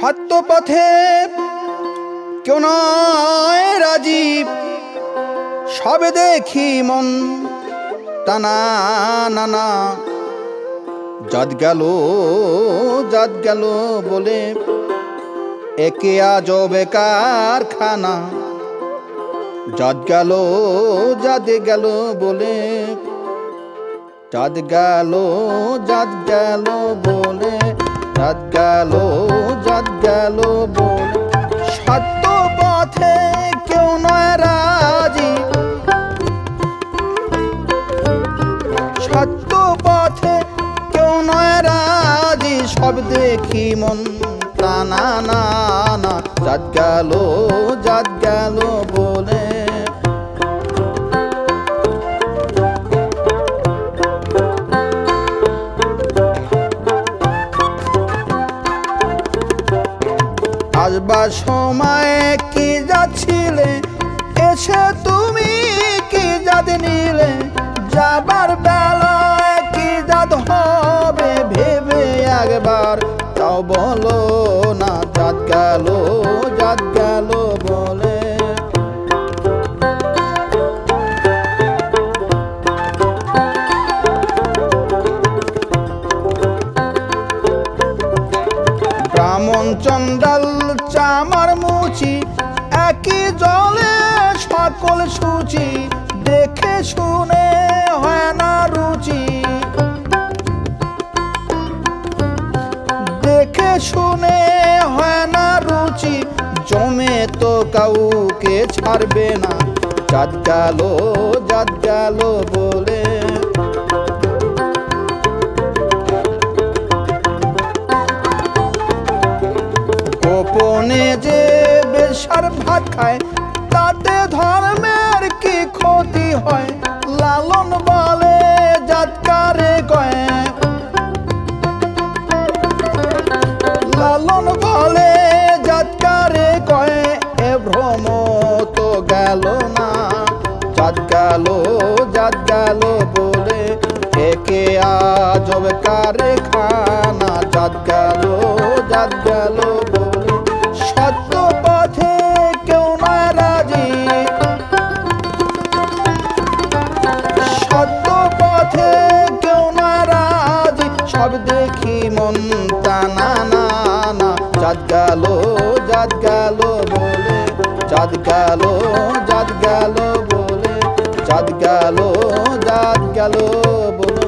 সত্য পথে কেউ নয় রাজীব, সবে দেখি মন টানা নানা। জাত গেল বলে একে আজব কারখানা। জাত গেল বলে, জাত গেল বলে, জাত গেল বলে। সত্য পথে কেউ নয় রাজি, সত্য পথে কেউ নয় রাজি, সব দেখি মন টানা নানা। জাত গেল বলে। আসবার সময় কি যাচ্ছিলে, এসে তুমি কি জাত নিলে। যাবার বেলায় কি জাত হবে, ভেবে একবার তাও বলো না। জাত গেল বলে। ব্রাহ্মণ চন্ডাল চামার মুচি, একই জলে সকল সূচি। দেখে শুনে হয় না রুচি, দেখে শুনে হয় না রুচি। জমে তো কাউকে ছাড়বে না। জাত গেল বলে। গোপনে যে বেশার ভাত খায়, তাতে ধর্মের কি ক্ষতি হয়। লালন বলে জাত কারে কয়, লালন বলে জাত কারে কয়। এ ভ্রম তো গেল না। জাত গেল বলে একে আজব কারখানা। জাত গেল বলে। সত্য পথে কেউ নয় রাজি, সত্য পথে কেউ নয় রাজি, সব দেখি মন টানা নানা। জাত গেল বলে, জাত গেল বলে, জাত গেল বলে।